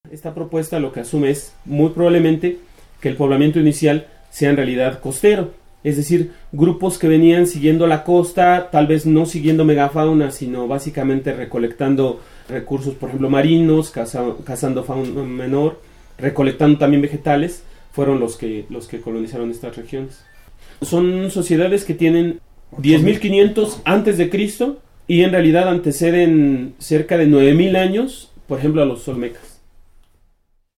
Esta propuesta lo que asume es muy probablemente que el poblamiento inicial sea en realidad costero, es decir, grupos que venían siguiendo la costa, tal vez no siguiendo megafauna, sino básicamente recolectando recursos, por ejemplo, marinos, cazando fauna menor, recolectando también vegetales, fueron los que colonizaron estas regiones. Son sociedades que tienen 10.500 antes de Cristo y en realidad anteceden cerca de 9.000 años, por ejemplo, a los olmecas.